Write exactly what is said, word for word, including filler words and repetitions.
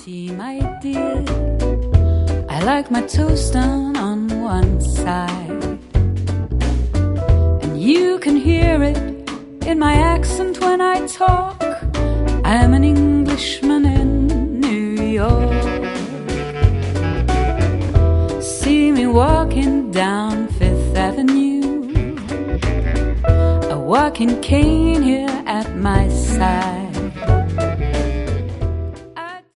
See, my dear, I like my toast done on one side, and you can hear it in my accent when I talk. I'm an Englishman in New York. See me walking down Fifth Avenue, a walking cane here at my side.